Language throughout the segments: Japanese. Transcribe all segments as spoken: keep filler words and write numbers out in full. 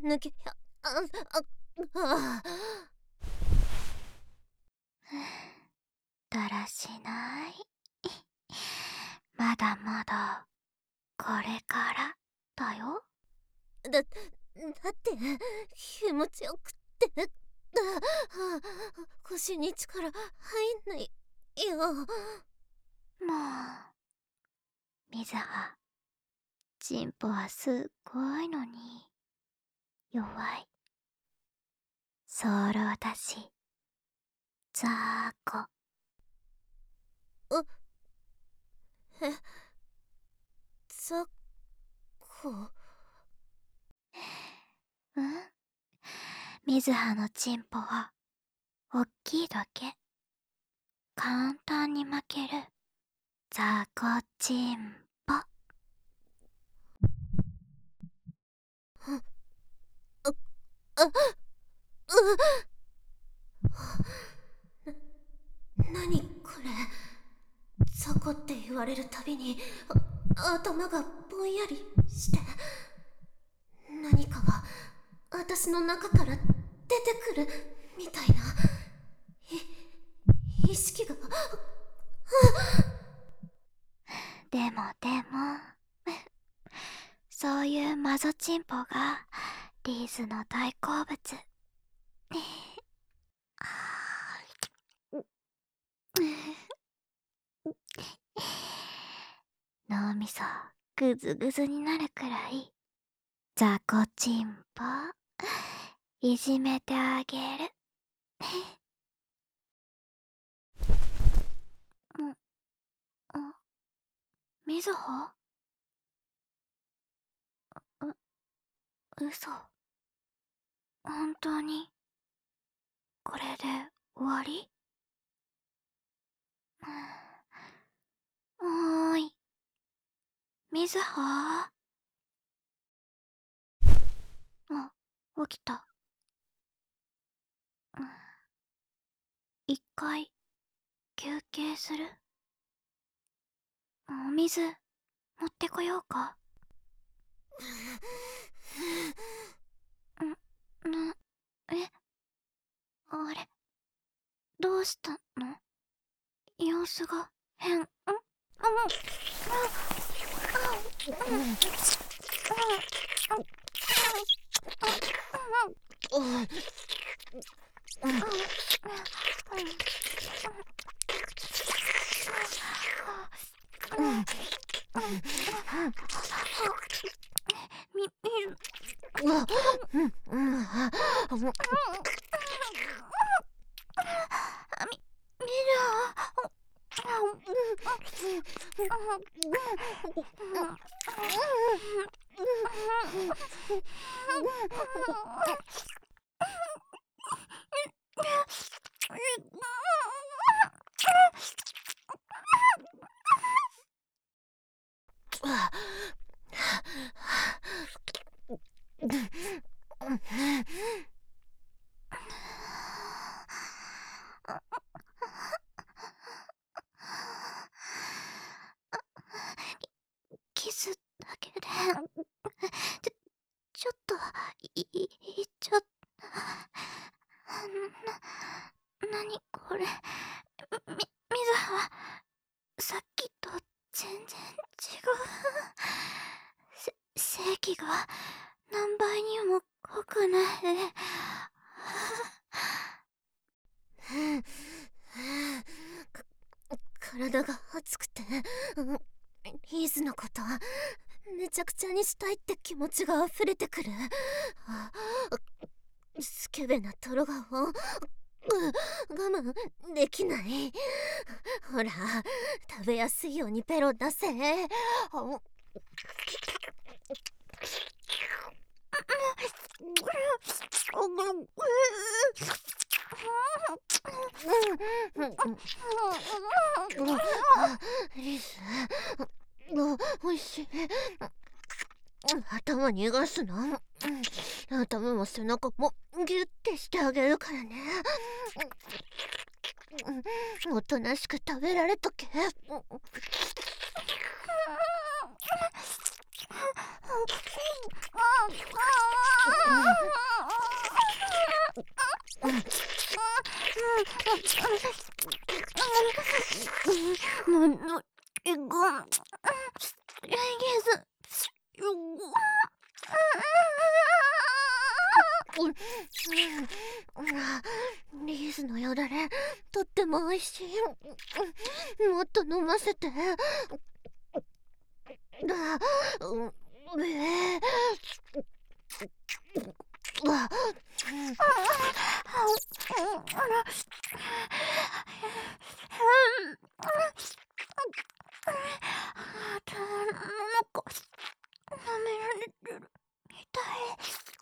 抜け、あ、あ、あ、 だらしない。まだまだこれからだよ。 だ、だって気持ちよくって、あ、腰に力入んないよ。 もう、水葉、チンポはすっごいのに弱い。早漏だし、雑魚。 あ、え、ザコ。 うん、水葉のチンポはおっきいだけ。簡単に負ける雑魚チンポ。 あ、う、な、なにこれ。ザコって言われるたびにあ頭がぼんやりして、何かが私の中から出てくるみたいな、い意識が。 でもでもそういうマゾチンポがリーズの大好物。脳みそグズグズになるくらいザコチンポいじめてあげる。んあ、みずほ？う、嘘。本当にこれで終わり？おーい、みずほ？あ、起きた。一回休憩する？お水持ってこようか？ん、な、え、あれ、どうしたの？様子が変。ん？あ、もう、あ、あ、うん、み、みる。み、みる。キスだけでちょ、ちょっとい、いっちゃった。な、なにこれ。み、水葉、さっきと全然違う。せ、正規が何倍にも濃くない。 体が熱くて、リーズのことめちゃくちゃにしたいって気持ちが溢れてくる。スケベなトロ顔我慢できない。ほら、食べやすいようにペロ出せ。リス、おいしい。頭逃がすの？頭も背中もギュッてしてあげるからね。おとなしく食べられとけ。 レギスリーズのよだれとっても美味しい。もっと飲ませて。だうえーわ舐められてるみたい。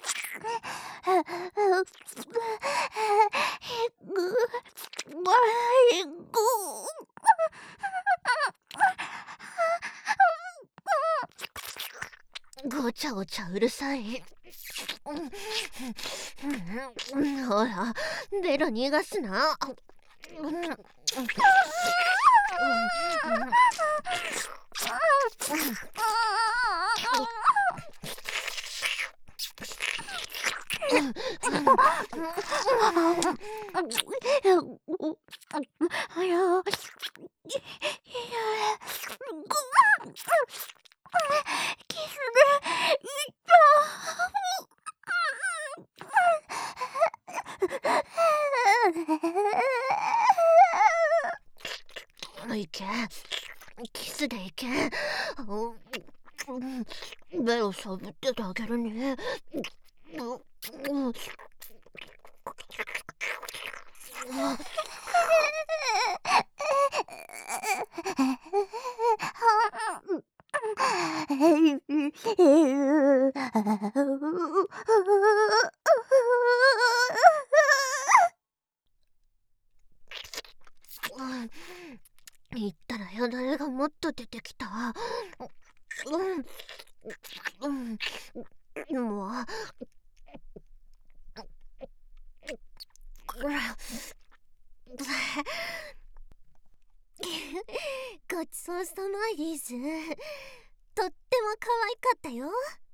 ごちゃごちゃうるさい。ほらベロ逃がすな。いけキスでいけ。ベロさぶっててあげるね。言ったらよだれがもっと出てきた。うん、うん、もうごちそうさまリーズ。とっても可愛かったよ。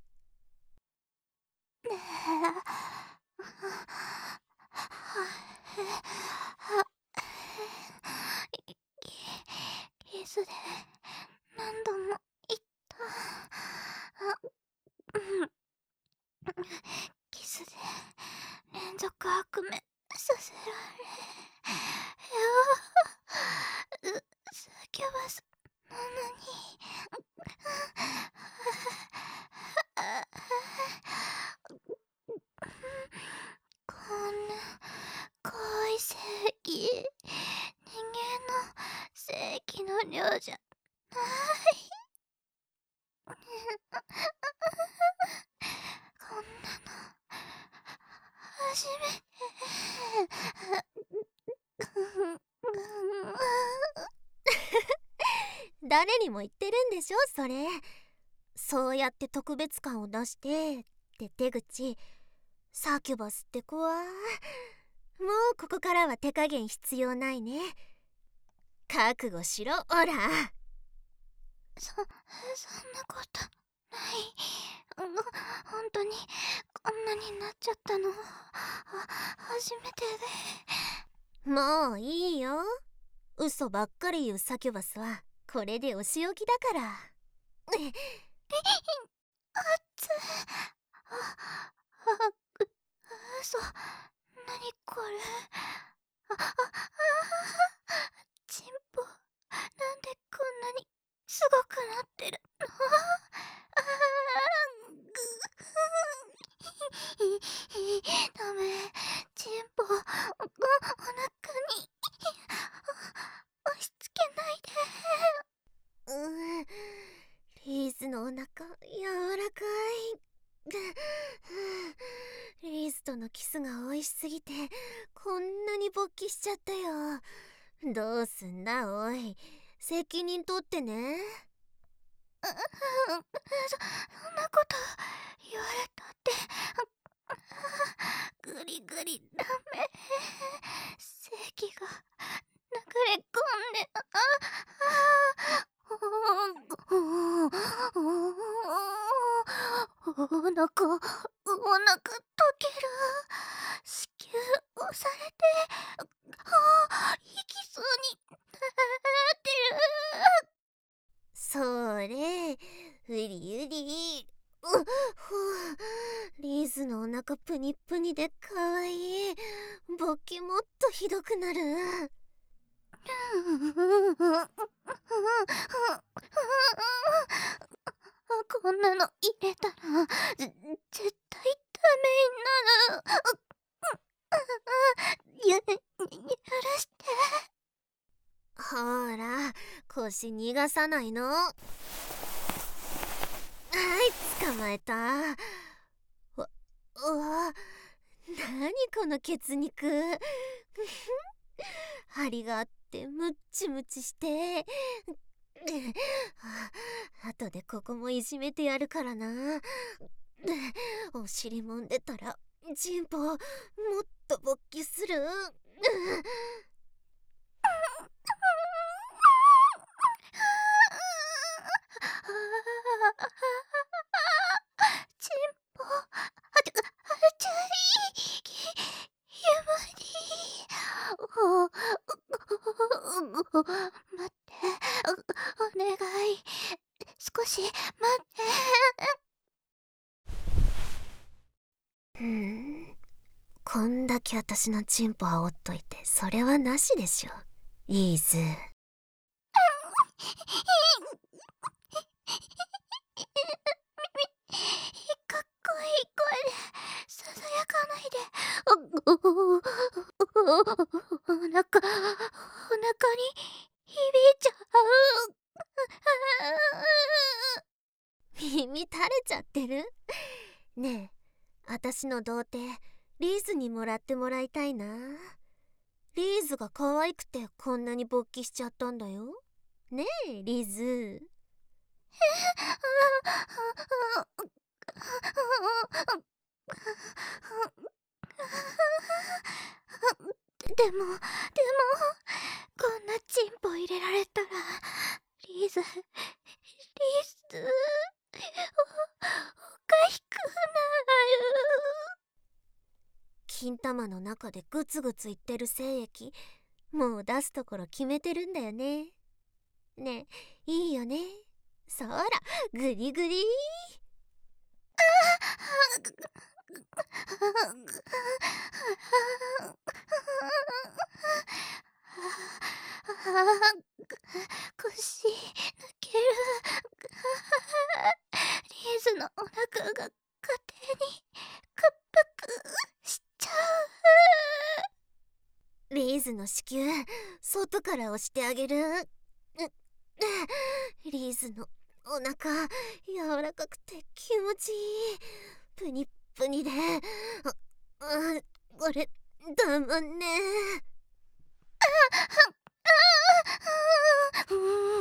キスで何度も言った。キスで連続悪夢させられよ。サキュバスなのにこんな濃い正義、人間の正義の量じゃない。こんなの初めて。 誰にも言ってるんでしょそれ。そうやって特別感を出してって手口。サキュバスって子はもうここからは手加減必要ないね。覚悟しろオラ。 そそんなことない。本当にこんなになっちゃったの初めてで。もういいよ。嘘ばっかり言うサキュバスはこれでお仕置きだから。 あっつあ嘘。なにこれ。ああチンポなんでこんなにすごくなってるの。ダメ。チンポお腹に押し付けないで。 うんリーズのお腹柔らかい。リーズとのキスが美味しすぎてこんなに勃起しちゃったよ。どうすんだおい。責任取ってね。 そ, そんなこと言われたってグリグリダメ。正義が流れ込んでああお腹お腹溶ける。子宮押されてああ息そうになってる。 うりうり。うっ、ほう。リーズのお腹プニプニでかわいい。勃起もっとひどくなる。 こんなの入れたらぜ絶対ダメになる。ゆ許して。 ほら、腰逃がさないの。はい、捕まえた。わ、うわ、なにこの血肉。張りがあってムッチムチして。あとでここもいじめてやるからな。お尻もんでたらチンポもっと勃起する。 チンポ、あちゃ、あちゃい、き、ゆまり。お、お、待って、お、お願い。少し待って。 うん、こんだけ私のチンポ煽っといてそれはなしでしょ、リーズ。 かっこいい声でささやかないで。お、お、お、お、お腹、お腹に響いちゃう。 耳垂れちゃってる？ねえ、私の童貞リーズにもらってもらいたいな。リーズが可愛くてこんなに勃起しちゃったんだよ。ねえリーズ。 でもでもこんなチンポ入れられたらリーズリーズお、おかしくなる。 金玉の中でグツグツいってる精液もう出すところ決めてるんだよね。ねえいいよね。そらグリグリ。 腰抜ける。リーズのお腹が勝手にくっぷくしちゃう。リーズの子宮外から押してあげる。リーズのお腹柔らかくて気持ちいい。プニップニでああこれたまんねえ。 う。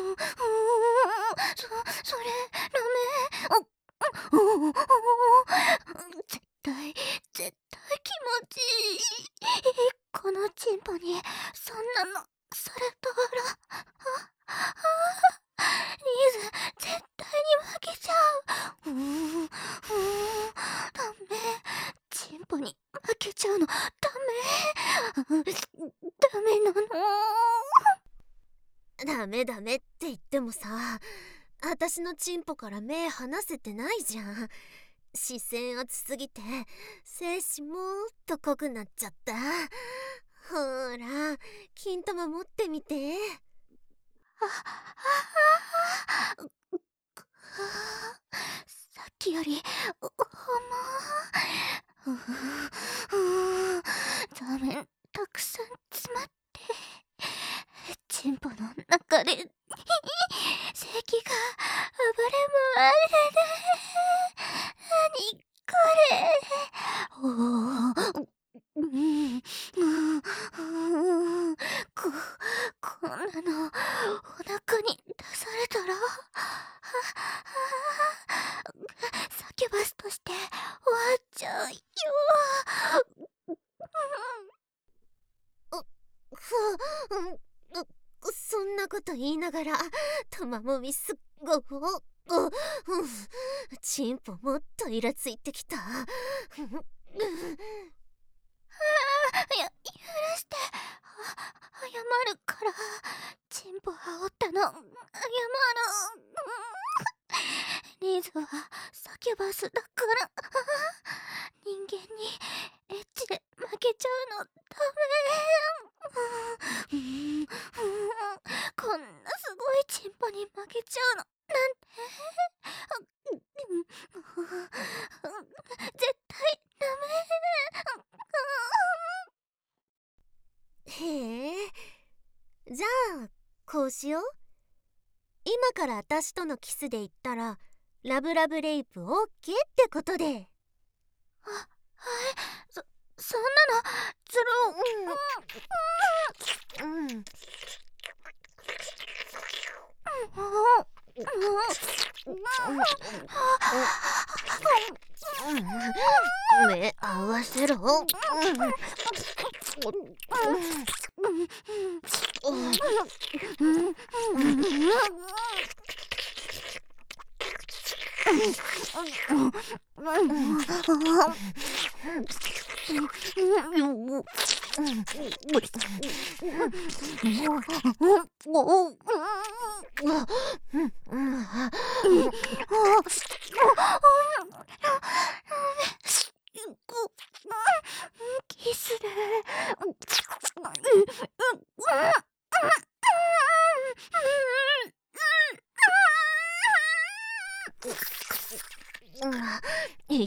そ、それダメ。絶対絶対気持ちいい。このチンポにそんなのされたらリーズ絶対に負けちゃう。うーん、うーん、ダメ。チンポに負けちゃうのダメ。ダメなの。 ダメダメって言ってもさ、私のチンポから目離せてないじゃん。視線熱すぎて精子もっと濃くなっちゃった。ほら金玉持ってみて。 ああさっきより重い。座面たくさん詰まってチンポの中で咳が暴れ回る。何これ。おうん、うん、こ、こんなのお腹に出されたらサキュバスとして終わっちゃうよ。 ふう、そんなこと言いながら玉もみすっごくチンポもっとイラついてきた。 や、許して。謝るから。チンポ煽ったの謝る。 リーズはサキュバスだから人間にエッチで負けちゃうのダメ。うん、こんなすごいチンポに負けちゃうのなんて絶対ダメ。へえ、じゃあこうしよう。今から私とのキスで言ったらラブラブレイプオッケーってことで。 あ、はい、そ、そんなのずるうんうんうん目合わせろ。 キスでいった。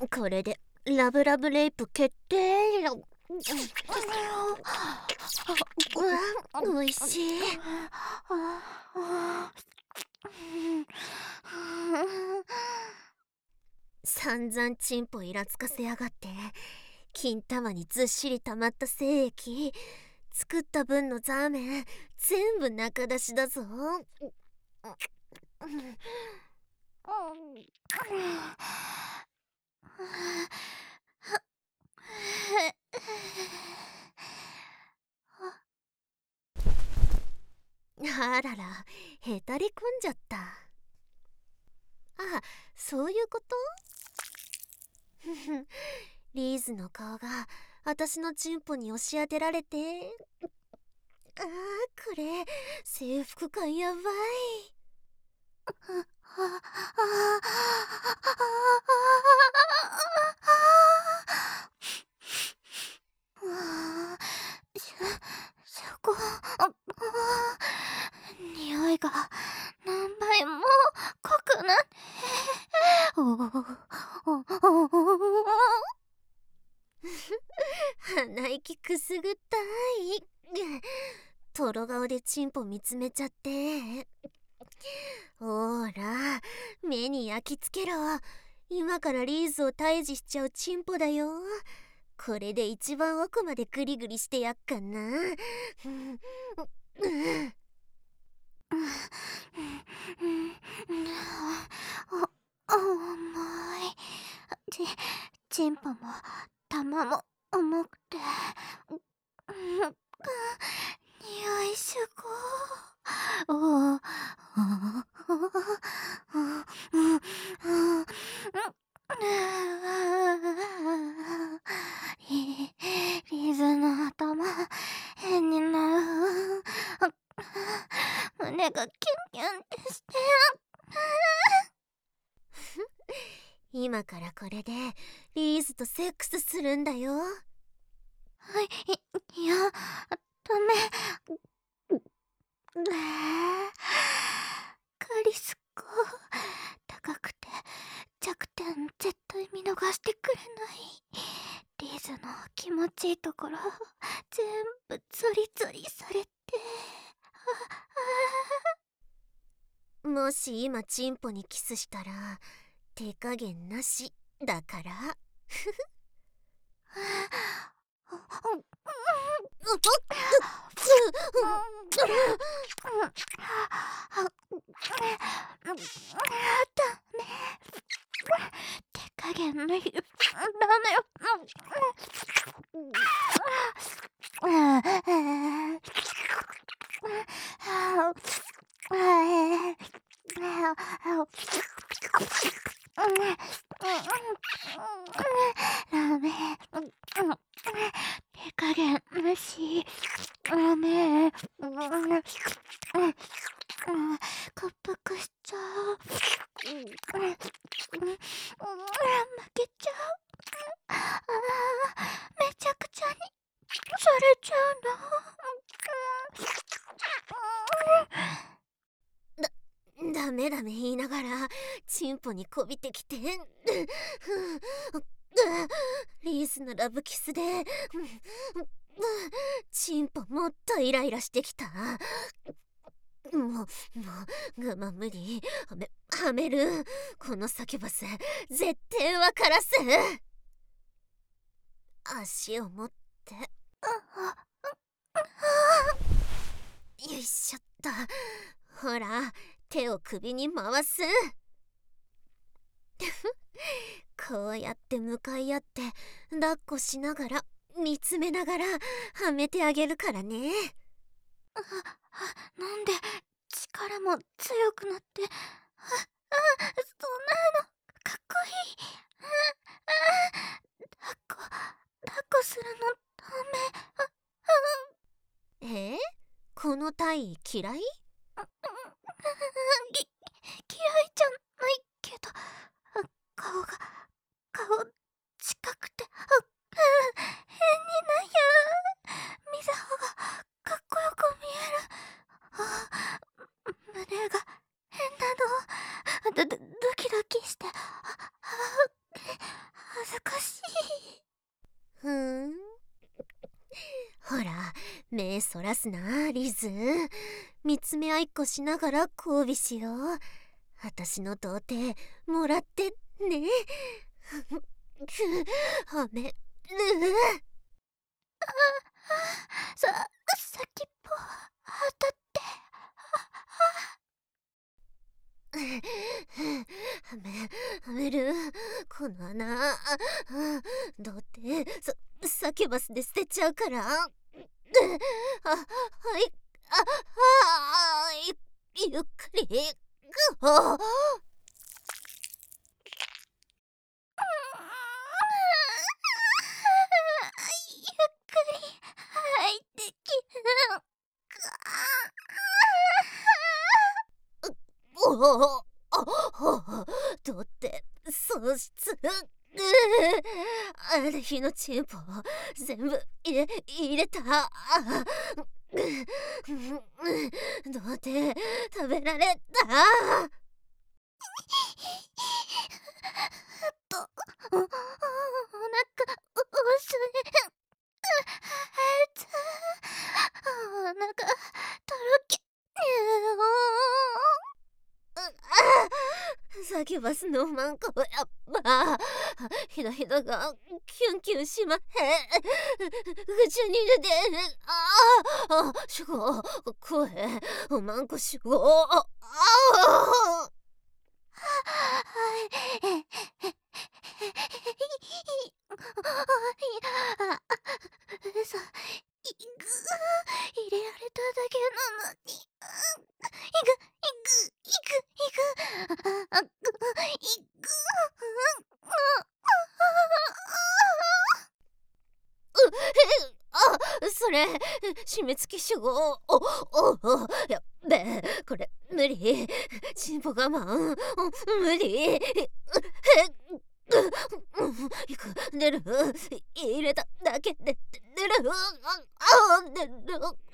これでラブラブレイプ決定。おいしい。散々チンポイラつかせやがって。金玉にずっしり溜まった精液、作った分のザーメン全部中出しだぞ。あらら、へたり込んじゃった。あ、そういうこと？リーズの顔が私のチンポに押し当てられて、あー、これ征服感やばい。 そこ匂いが何倍も濃くなって鼻息くすぐったい。トロ顔でチンポ見つめちゃって。ほーら、目に焼き付けろ。今からリーズを退治しちゃうチンポだよ。これで一番奥までグリグリしてやっかな。 重い。ち、チンポも玉も重くて、匂いすごー。リーズの頭変になる。胸がキュンキュンってして。 今からこれでリーズとセックスするんだよ。 はい、い、いや、ダメ。カリスコ、高くて弱点絶対見逃してくれない。リーズの気持ちいいところ全部ゾリゾリされて。 もし今チンポにキスしたら手加減なしだから。 手加減ない。ダメよ。ダメ。手加減なし。ダメ。滑腹しちゃう。 ダメダメ言いながらチンポにこびてきて、リーズのラブキスでチンポもっとイライラしてきた。もうもう我慢無理。はめはめる。このサキュバス絶対わからす。足を持って、よいしょっと。ほら手を首に回す。こうやって向かい合って抱っこしながら見つめながらはめてあげるからね。 なんで力も強くなって、ああ、そんなのかっこいい。抱っこ抱っこするのダメ。えー、この体位嫌い？ き嫌いじゃないけど、顔が顔近くて、あ変になんや。ミザホがかっこよく見える。あ胸が変なの。ドドドキドキして、あ恥ずかしい。 ふーん。ほら目そらすなリズ。見つめ合いっこしながら交尾しよう。私の童貞もらってね。はめる。 さ先っぽ当たって。 はめはめる。この穴童貞さサキュバスで捨てちゃうから。あはいあはいゆっくり。あゆっくり入ってきる。 おおあ童貞喪失。ある日のチンポ全部入れ入れた。童貞食べられた。 とおお腹薄い。あつお腹とろけ。 サキュバスのマンコやっぱひだひだがキュンキュンしまへん。口に出てああ主語声マンコ主語。ああ嘘、いぐ入れられただけなのに。いぐいぐいぐいぐあぐいぐあそれ締め付き主語。おおおやっべこれ無理。チンポ我慢無理。いく出る入れただけで出るあ出る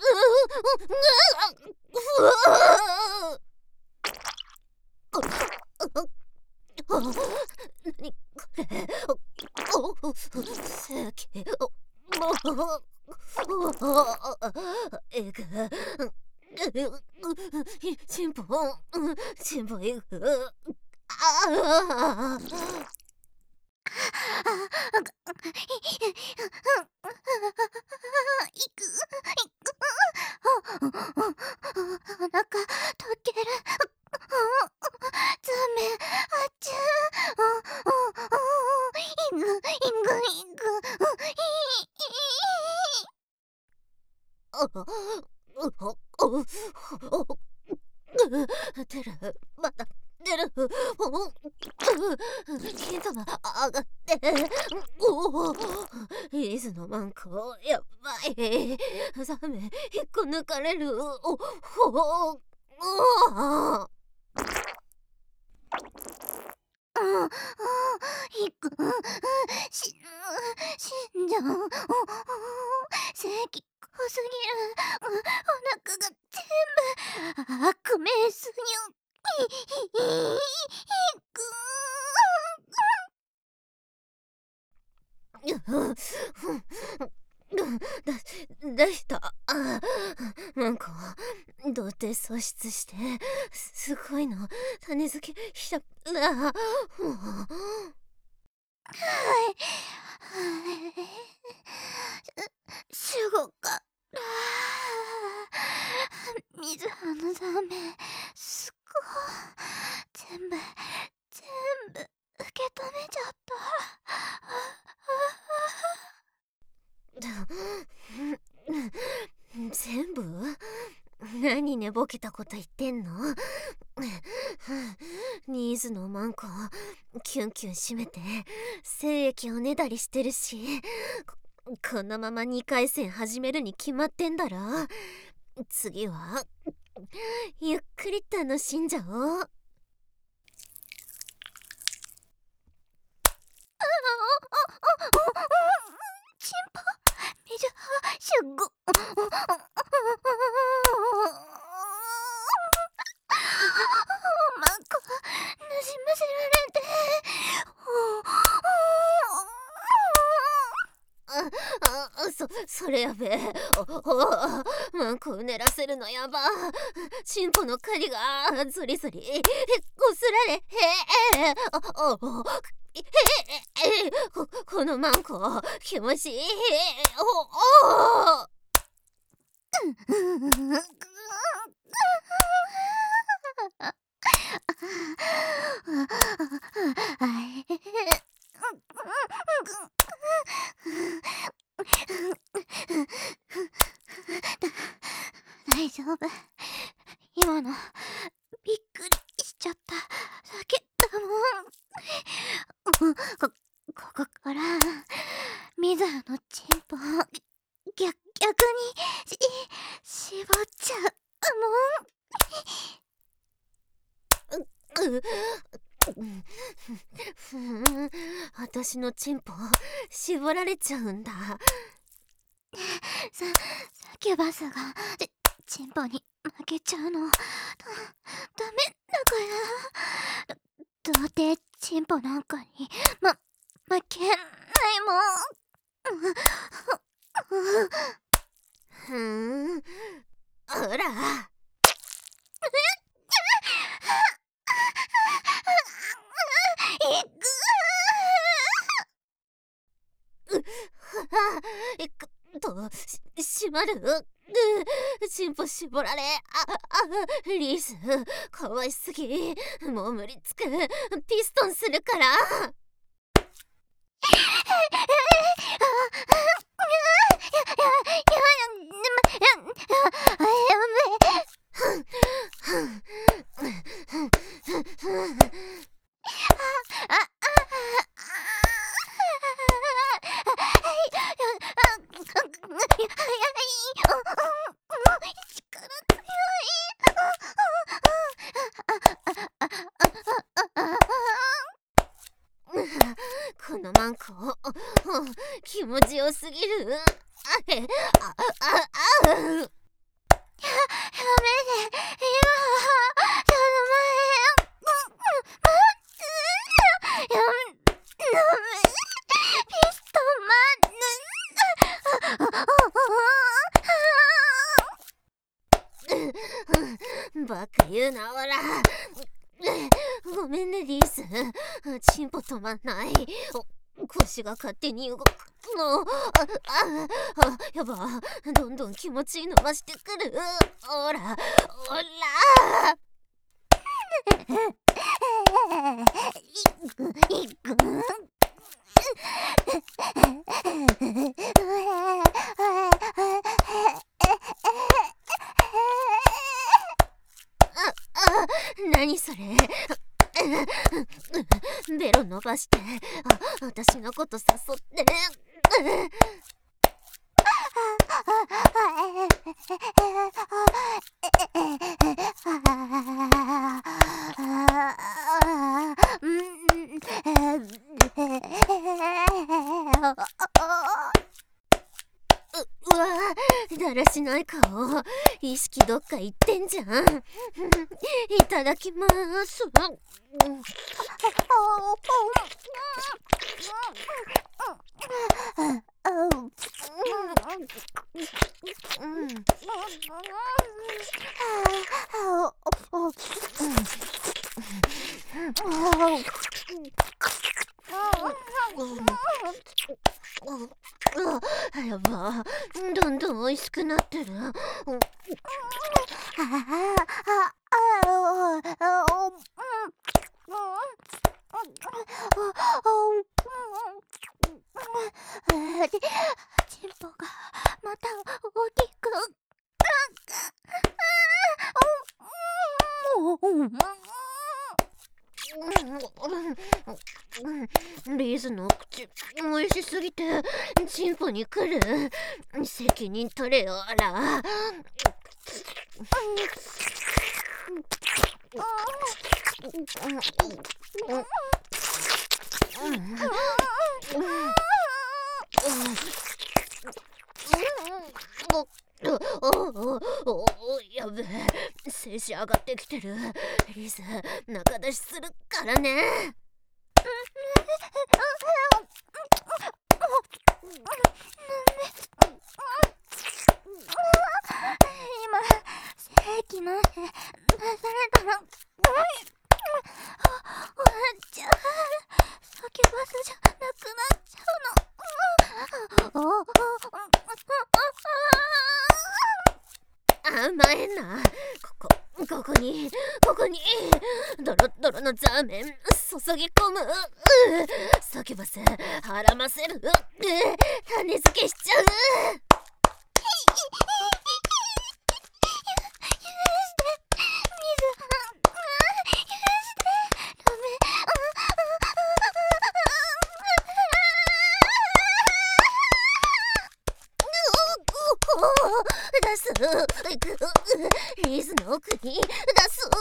何これおせきもうえぐチンポチンポえぐああいくお腹溶ける。ザメあちゅいぐいぐいぐ出るまだ出る。金玉上がっておおリズのマンコやばい。ザメ引っこ抜かれる。おほおあああいく死ぬ死んじゃう。正気濃すぎる。お腹が全部悪名すぎ素質してすごいの種付けしたらもうすごかった。水葉のダメすごい全部全部受け止めちゃった。 全部？何寝ぼけたこと言ってんの？ニーズのマンコキュンキュン締めて精液をねだりしてるし、こ, このままにかい戦始めるに決まってんだろ。次はゆっくり楽しんじゃおう。 チンポ水葉すっごマンコなじませられてああそそれやべえ。おおマンコうねらせるのやば。チンポの狩りがゾリゾリこすられへえおおへえここのマンコ気持ちいい。おお大丈夫。今のびっくりしちゃっただけだもん。こ, ここから水葉のチンポ逆逆にし絞っちゃうもん。 う私のチンポ絞られちゃうんだ。 さサキュバスがチンポに負けちゃうのだダメだから到底チンポなんかにま負けないもん。 ふーんほらえっとししまるチンポ絞られああリースかわいすぎ。もう無理つくピストンするから。このマンコ気持ちよすぎる。あへあああやめて今その前やめピストマンバカ言うなおら。ごめんねリースチンポ止まんない。腰が勝手に動くの。あああやばどんどん気持ちいいの増してくる。おらおらいくいく何それベロ伸ばしてあ私のこと誘ってうわだらしない顔意識どっか行ってんじゃん。いただきます。 やば、どんどん美味しくなってる。 チンポがまた大きく。 リーズの口美味しすぎてチンポに来る。責任取れよ、あら。おお、やべえ、静止上がってきてる。リーズ、仲出しするからね。 今正規の出されたら終わっちゃう。サキュバスじゃなくなっちゃうの。 甘えんな。ここここにここにドロッドロのザーメン注ぎ込む。サキュバス絡ませる。種付けしちゃう。出す。リーズの奥に出す。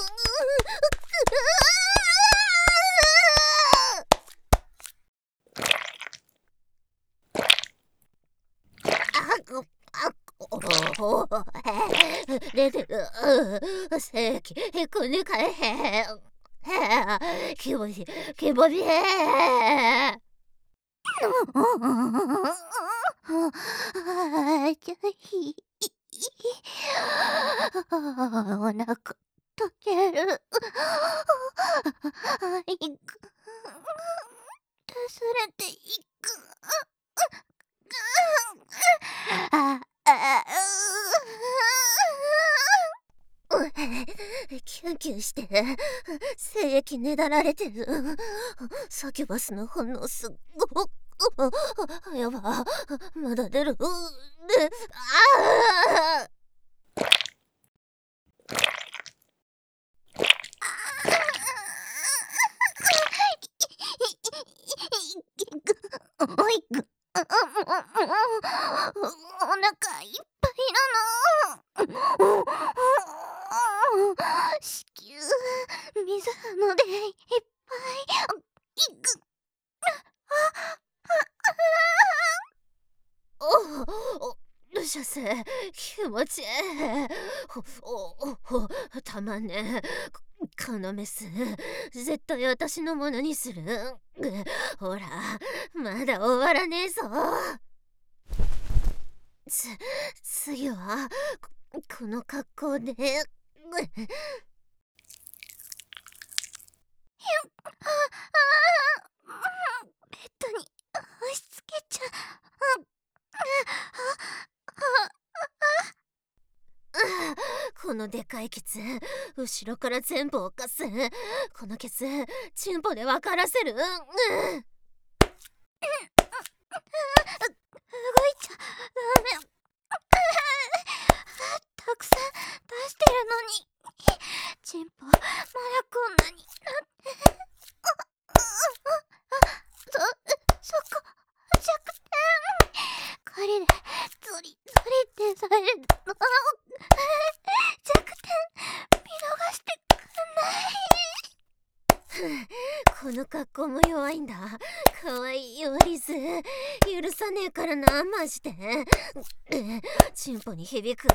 出てる。正規くにかえへん。気持ち気持ちへん。 お腹溶ける。すれていく。ああキュンキュンして精液ねだられてる。サキュバスの反応すっごく。やば、まだ出る。で、ああおいぐ、お腹いっぱいなの。子宮、水なのでいっぱい。いく。 おお、射精気持ちいい。おお、たまんねえ。このメス絶対私のものにする。ほら、まだ終わらねえぞ。つ次はこの格好で。ベッドに押し付けちゃう。 このでかいケツ後ろから全部犯す。このケツチンポで分からせる。動いちゃダメ。たくさん出してるのにチンポまだこんなになって。そそこ弱点。狩りでゾリゾリってされるの。弱点見逃してくんない。 この格好も弱いんだ。かわいいよリズ。許さねえからな、マジで。チンポに響く。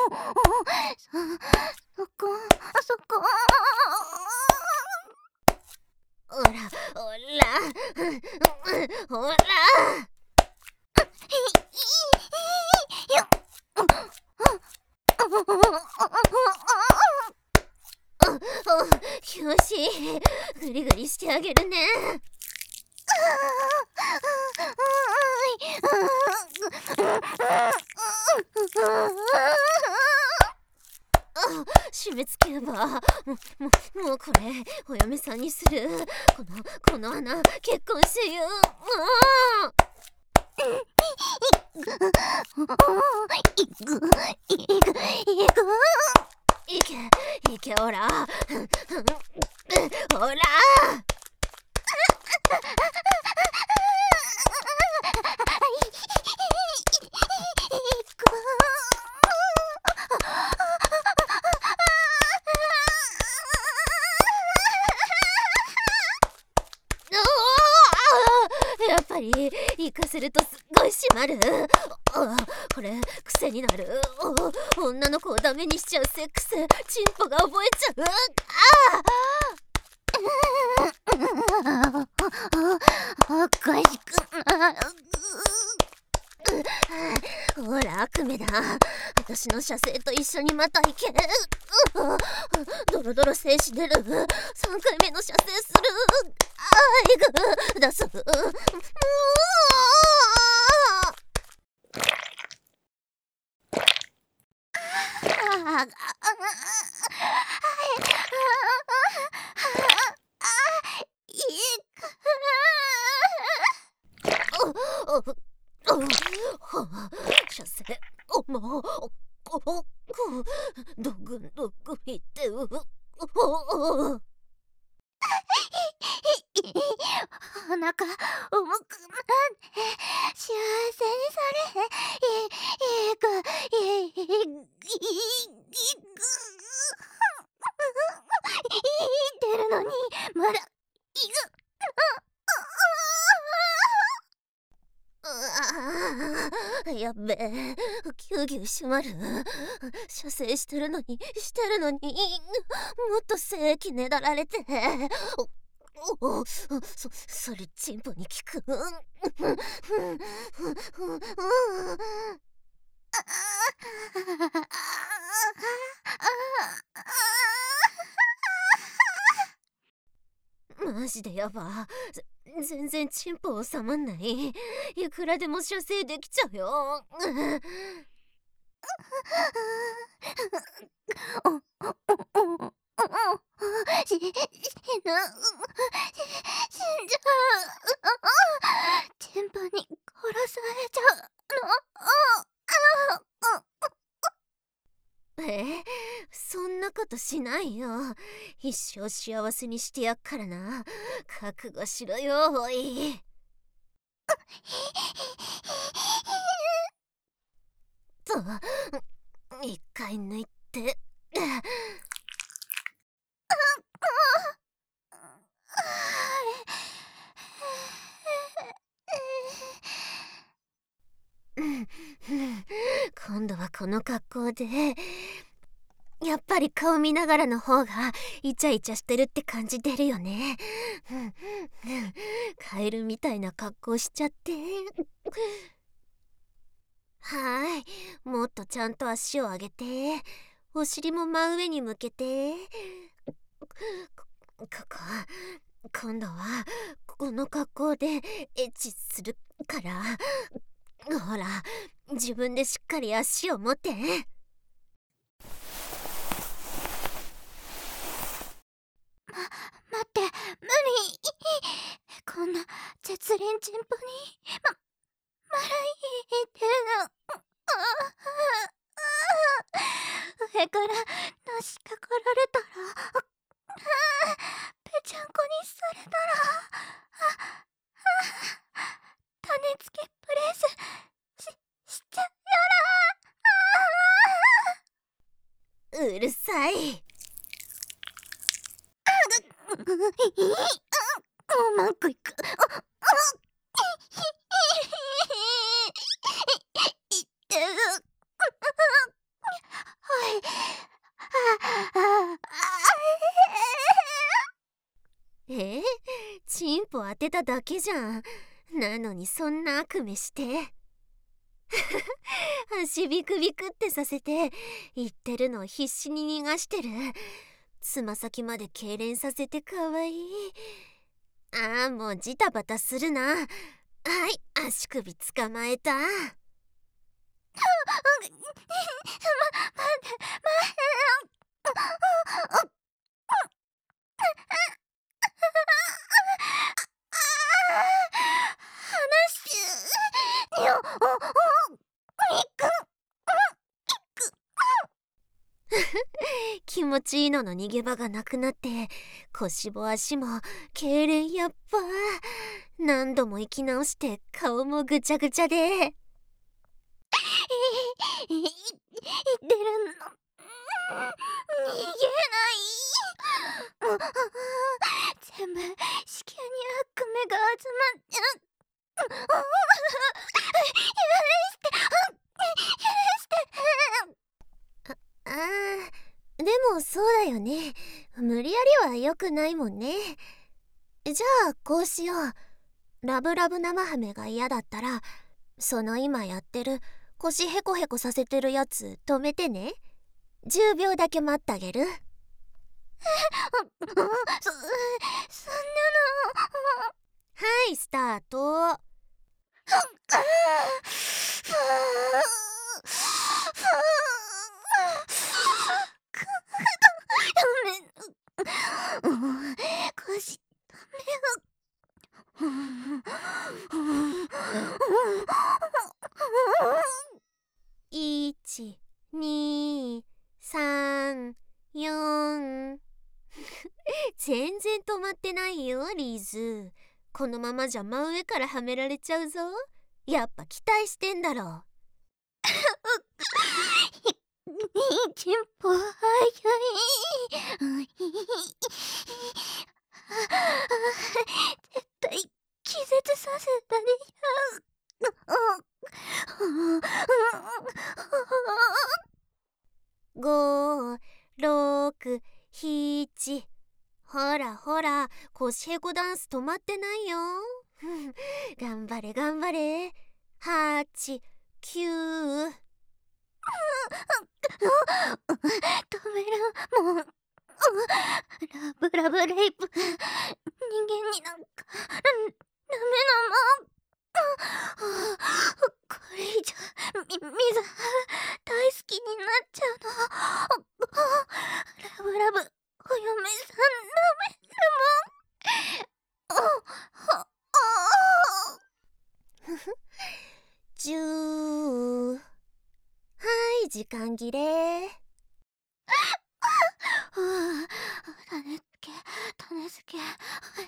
そこそこ。 グリグリしてあげるね。締め付けばもももうこれお嫁さんにする。このこの穴結婚してよ。もういけいけ、ほらほらやっぱり行かせるとすっごい締まる。これ癖になる。女の子をダメにしちゃうセックス、チンポが覚えちゃう。おかしくなほら悪夢だ。私の射精と一緒にまた行け。ドロドロ精子出る。さんかいめの射精する。あーいぐ出す。もう射精おもおどぐんどぐいってうおお腹重くなって幸せにされいいくいいくいってるのにまだいくやっべえ、ぎゅうぎゅう締まる。射精してるのにしてるのにもっと精液ねだられて。おおそそれチンポに効く。マジでやば。全然チンポ収まんない。いくらでも射精できちゃうよ。し死ぬ死んじゃう。チンポに殺されちゃうの。えそんなことしないよ。一生幸せにしてやっからな。覚悟しろよおい。と一回抜いて。今度はこの格好でやっぱり顔見ながらの方がイチャイチャしてるって感じ出るよね。カエルみたいな格好しちゃってはい、もっとちゃんと足を上げてお尻も真上に向けて。ここ今度はこの格好でエッチするから、ほら自分でしっかり足を持って。ま、待って、無理。こんな絶倫チンポにま、まらいてるの。上からのしかかられたら、ぺちゃんこにされたら、種付けプレスし、しちゃうやら。うるさい。ごまんこいく。えチンポ当てただけじゃん。なのにそんな悪夢して足ビクビクってさせて言ってるのを必死に逃がしてる。 つま先まで痙攣させてかわいい。ああ、もうジタバタするな。はい、足首捕まえた。ま、待って、話してよ。気持ちいいのの逃げ場がなくなって、腰も足も痙攣やっぱ。何度も生き直して顔もぐちゃぐちゃで。い、い、言ってるの。逃げない。全部子宮に悪夢が集まっちゃう。許して許して。ああ、でもそうだよね。無理やりは良くないもんね。じゃあこうしよう。ラブラブ生ハメが嫌だったら、その今やってる腰ヘコヘコさせてるやつ止めてね。じゅうびょうだけ待ってあげる。そ、そんなの。はい、スタート。腰ダメ。いち、に、さん、よん。全然止まってないよ、リーズ。このままじゃ真上からはめられちゃうぞ。やっぱ期待してんだろ。テンポ早い。絶対気絶させたりや。ご、ろく、なな。ほらほら、腰へこダンス止まってないよ。頑張れ頑張れ。はち、きゅう。止める、もう。ラブラブレイプ。人間になんかダメなもん。これ以上み水大好きになっちゃうの。ラブラブお嫁さんダメなもん。じゅう。はい、時間切れ。種付け種付け。はいはい。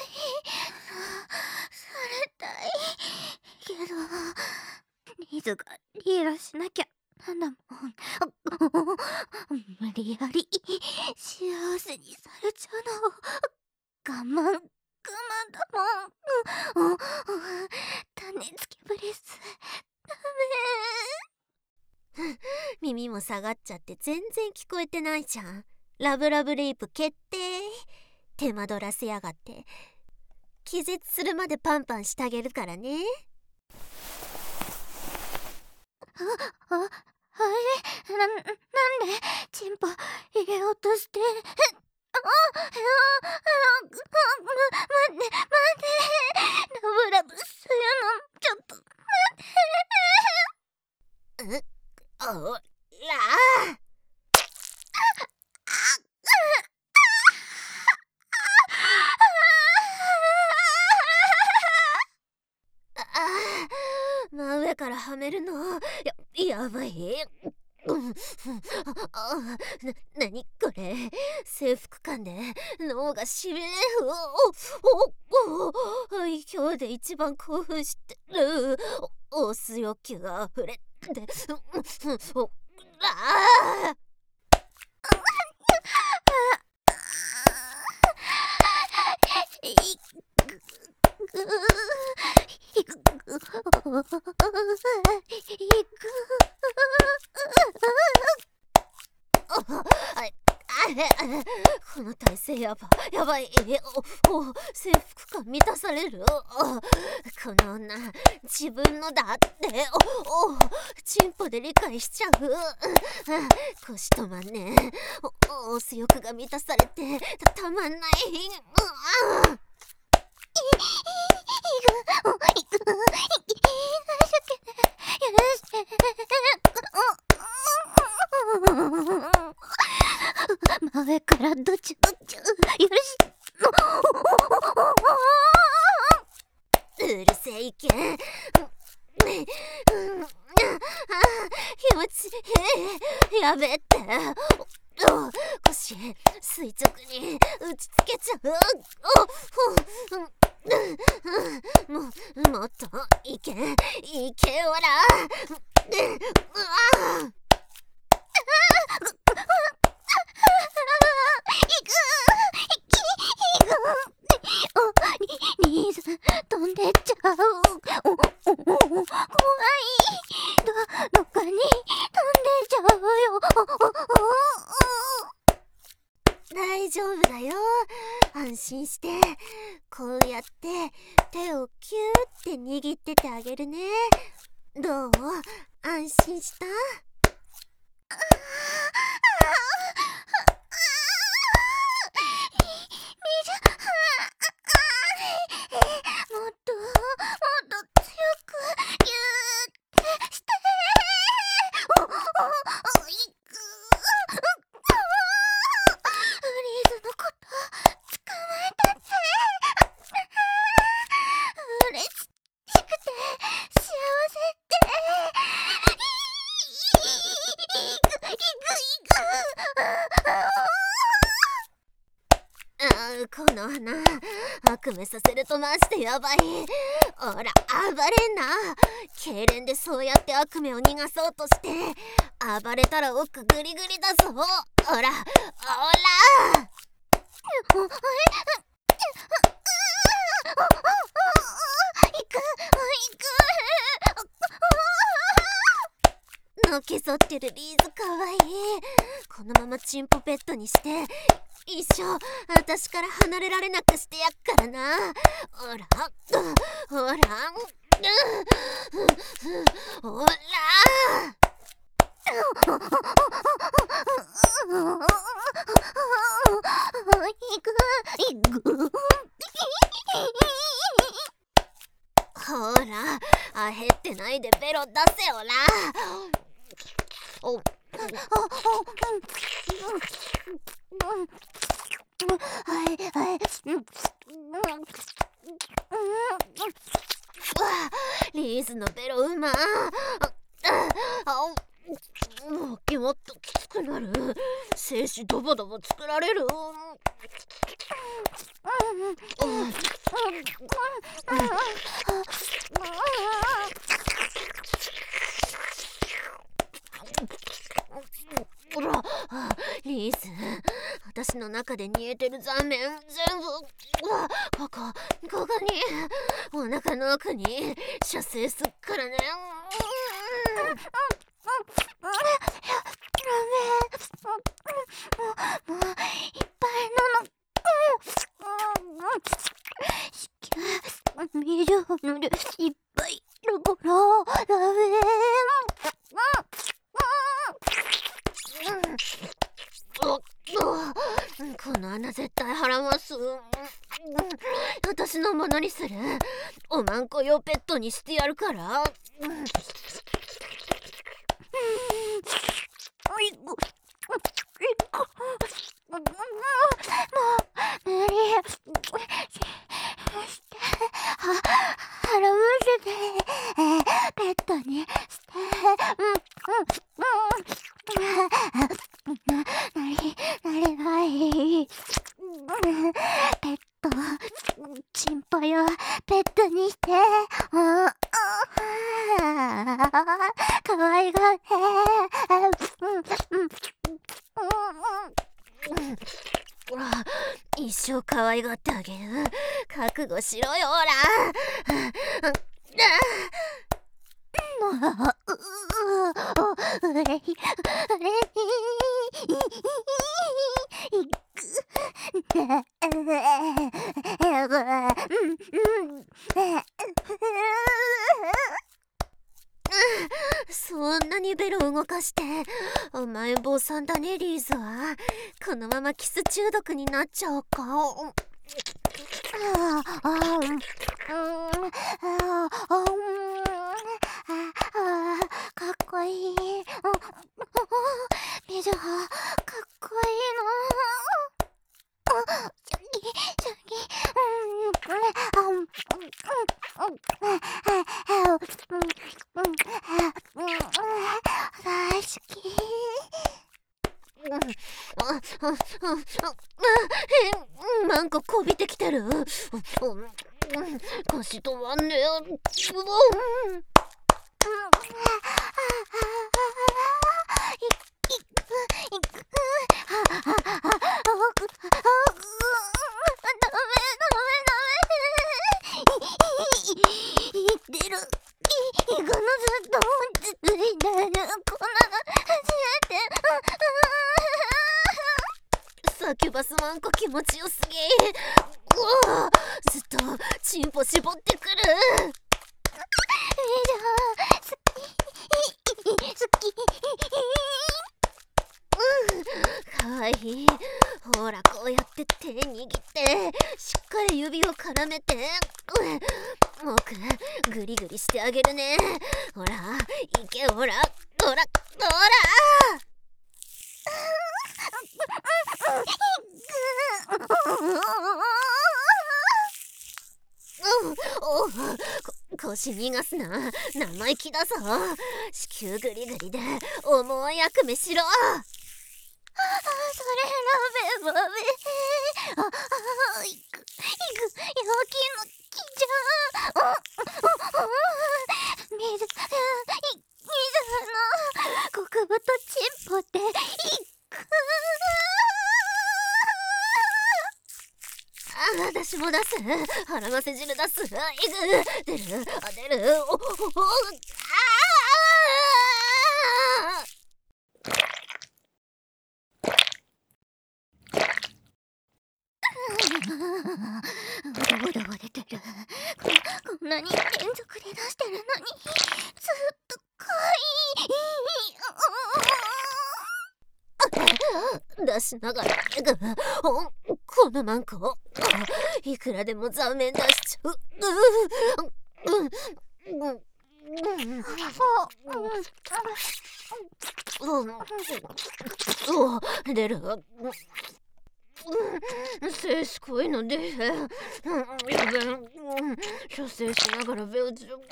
されたいけど、リーズがリーラしなきゃなんだもん。無理やり幸せにされちゃうの。我慢我慢だもん。種付けブレスダメ。耳も下がっちゃって全然聞こえてないじゃん。ラブラブレイプ決定。手間取らせやがって。気絶するまでパンパンしてあげるからね。あ、あ、はい。な、なんでチンポ入れようとして。あ、あ、あ、あ、ま、待って、待って。ラブラブするの、ちょっと待って。う、おらー。真上からはめるのや、やばい。うん、あ、な、なにこれ。征服感で脳がしびれ。おおおお、今日で一番興奮してる。オス欲求が溢れて、おらー。ここの体勢やばやばい。おお征服感満たされる。おこの女自分のだっておおチンポで理解しちゃう。腰止まんねえ。おお性欲が満たされて た, たまんない。うあ前からどちゅどちゅ許しうるせえいけ。気持ちいい。やべえって。腰垂直に打ちつけちゃう。ももっといけいけおら。うわリーズ飛んでっちゃう。おおお怖い。どどっかに飛んでっちゃうよ。 大丈夫だよ。安心して。こうやって手をキューって握っててあげるね。どう？安心した？ もっともっと強くギューってして。おおおいくリーズのこと捕まえたって。嬉しくて幸せっていくいくいく。 あこの花悪夢させるとマジでやばい。おら暴れんな。痙攣でそうやって悪夢を逃がそうとして暴れたら奥グリグリだぞ。おらおらおのけぞってるリーズかわいい。このままチンポペットにして一生私から離れられなくしてやっからな。おらおらおらいくいく。 ほらあへってないでベロ出せおら。おはいはいリーズのベロうま。もっきもっときつくなる。精子ドボドボ作られる。ほらリーズ私の中で煮えてる残面全部ここここにお腹の奥に射精すっからね。 もういっぱいなの。ミルヌルいっぱいだからダメ。 この穴絶対払ます。私のものにする。おまんこ用ペットにしてやるから。 腹むせてペットにしてなりなれないペットチンポよペットにしてかわいがって一生可愛がってあげる。覚悟しろよ、ほら。 うれいうれいにベロを動かして。甘えん坊さんだねリーズは。このままキス中毒になっちゃおうか。 ああ、うん、うん、ああ、うん、ああ、かっこいい。みずはかっこいいの。シャキシャキ、うん、大好き。 マンコこびてきてる。腰とはね。サキュバスマンコ気持ちよすぎ。うわずっとチンポ絞ってくる。かわいい。ほらこうやって手握ってしっかり指を絡めて、もくグリグリしてあげるね。ほらいけ、ほらほらほら。おう、こ腰逃がすな。生意気だぞ。子宮グリグリで重い役目しろ。 それラベバベ。ああ、いくいく、陽気の木じゃ。水水の極太チンポでいく。 あ、私も出す。腹ませ汁出す。いく。出る。あ、出る。おおお。ああ。 ボロボロ出てる。こ、こんなに連続で出してるのにずっとかいい。出しながらこのマンコいくらでも残念出しちゃう。出る。精子濃いので、射精しながらベルチョ。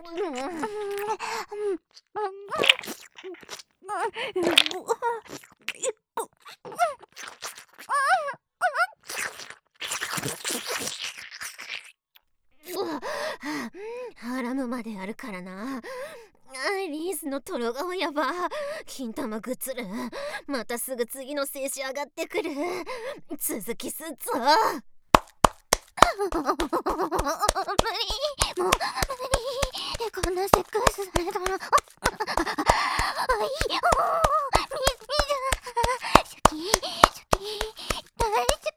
ハラムまであるからな。リーズのトロ顔やば。金玉ぐつる。またすぐ次の精子上がってくる。続きすっぞ。 無理、もう無理。こんなセックスされたらあいい。みみじゃシャキシャキ大好き。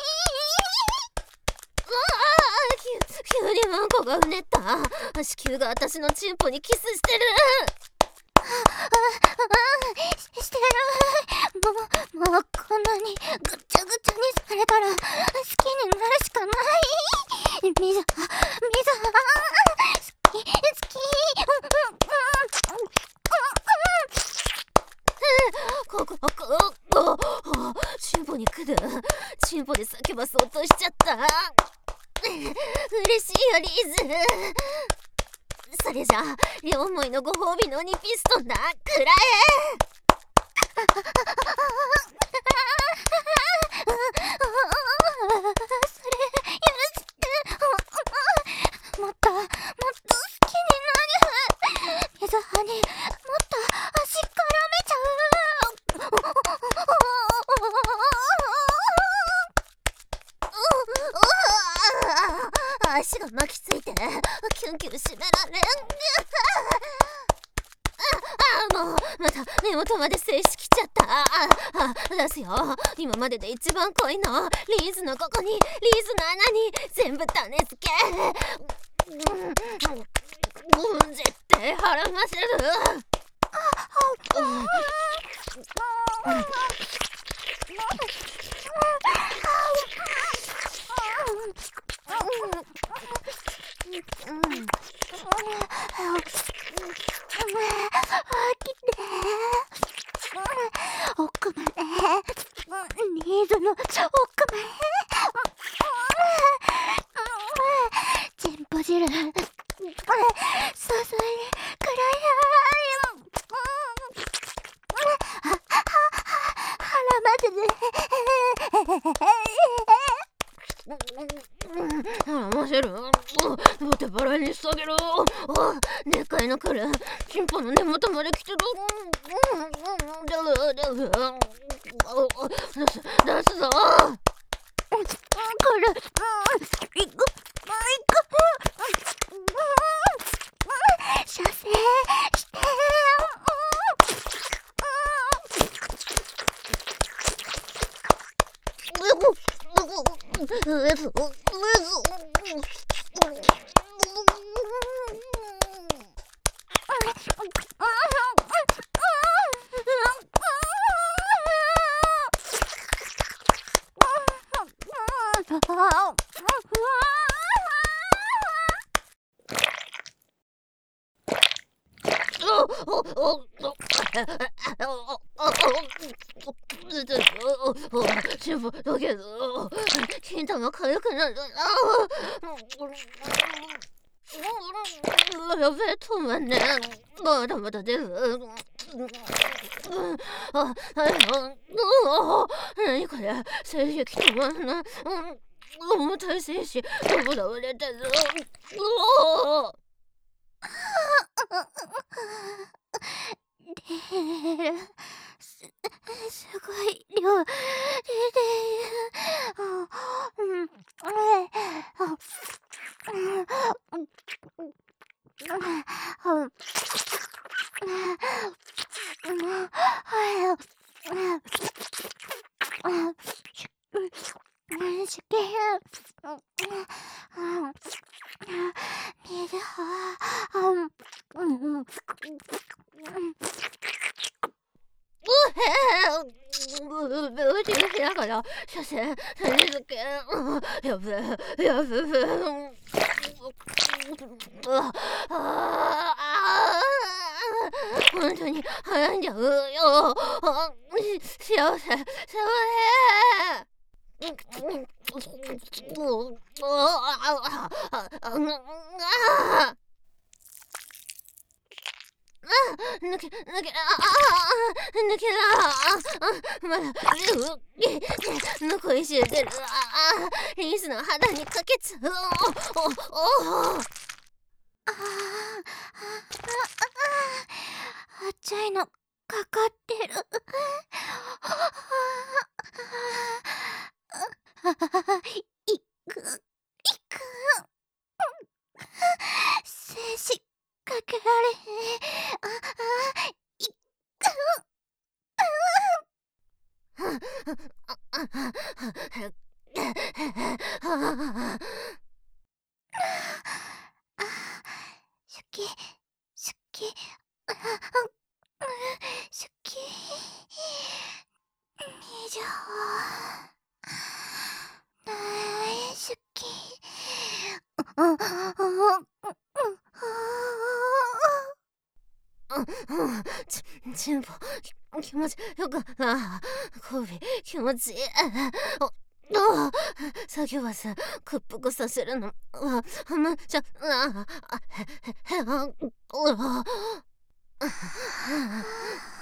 急にマンコがうねった。子宮が私のチンポにキスしてる。 してる。もうもうこんなにぐっちゃぐちゃにされたら好きになるしかない。みずはみずは好き好き。 ここここチンポにくる。チンポで叫ばそうとしちゃった。嬉しいよリーズ。それじゃあ両思いのご褒美の鬼ピストンだ。くらえ。 それ許して。もっともっと好きになる。水葉にもっと足絡めちゃう。 足が巻きついてキュンキュン締められん。ああ、もうまた根元まで精子きちゃった。ああ、出すよ。今までで一番濃いの。リーズのここに、リーズの穴に全部種付け。うん、絶対腹ませる。 奥まで、ニーズの奥まで、チンポ汁、注いでくらや、腹までね。 腹ませる。両手払いにしてあげる。でっかいの来る。チンポの根元まで来てる。出す、出すぞ。 これ、いく、いく、射精して。 チンポだけど金玉かゆくなるな。やべえ、止まんねえ。まだまだ出る。あ、なにこれ、性癖止まんない。重たい精子どこだ、割れてる。 出る。す、すごい量出てる。しける。水は、 だから射精何付け。やべえ、やべえ。本当に早いんじゃうよ。幸せ、幸せ。抜け、抜け、ああ、抜けだ。まだ、残りし出る。リンスの肌にかけつ。お、お、お。 ああ、熱いのかかってる。いく、いく。精子かけられへん。ああ、いく。シュキ、シュキ、シュキ、にじゅう。大好き。 ち、チンポ、気持ちよく、ああ、コビ、気持ちいい。ああ、先はさ、屈服させるのは、むちゃ、ああ、へ、へ、へ、あ、あ、あ、